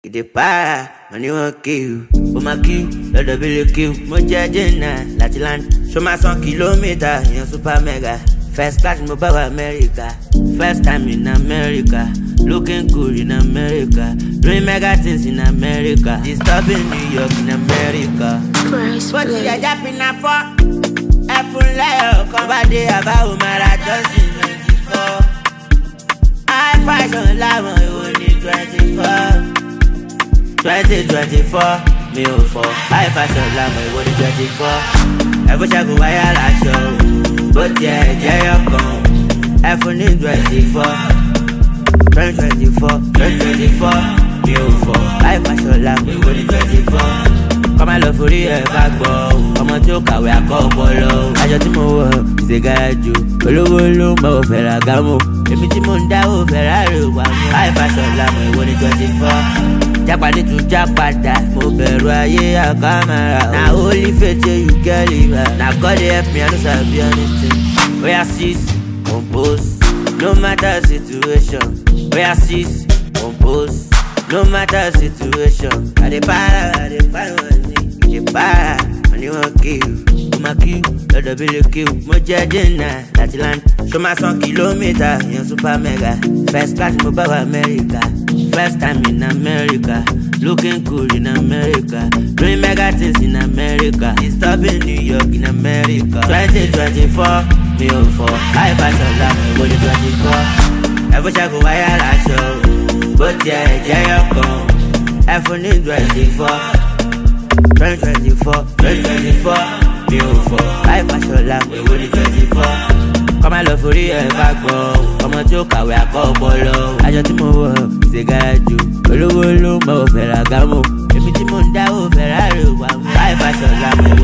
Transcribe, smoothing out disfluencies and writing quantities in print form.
Get the para, money won't kill. For my kill, let the bill kill. Mo judging Latiland. Show my son kilometer, in super mega. First class, mo power America. First time in America. Looking good in America. Doing mega things in America. Disturbing New York in America. But you are jumping up for a full layer. Come back there about marathon in 24. I fashion love only 24. 2024, me oh for I fashion love only 24. I wish I could buy a show, but yeah, you come. I phone in 24. 2024, 2024, me oh for I fashion love only 24. Come on, love for the backbone. Come on, joke away, I call Polo. I just know it's a guy, you. Hello, my Ferragamo. If it's Mondao, Ferrari, I fashion love only 24. Japan to Japan, mobile yeah, camera. Now only faith you get it. Now God help me, I don't have anything. We are sis, compose. No matter situation. We are sis, compose. No matter situation. I dey para money. You para, money won't kill. My kill, let the bill kill. Mo judging Latiland. Show my son kilometer, in super mega. First class, mo power America. First time in America, looking cool in America, doing mega things in America, disturbing New York in America. 2024, me oh for I fashion love only 24. I wish I could buy a show, but yeah, you come. I phone in 24. 2024, 2024, me oh for I fashion love only 24. Come on, love for the backbone. Come on, joke away, I call Polo. I just know it's a guy, you. Hello, my Ferragamo. If it's Mondao, Ferrari, I fashion love.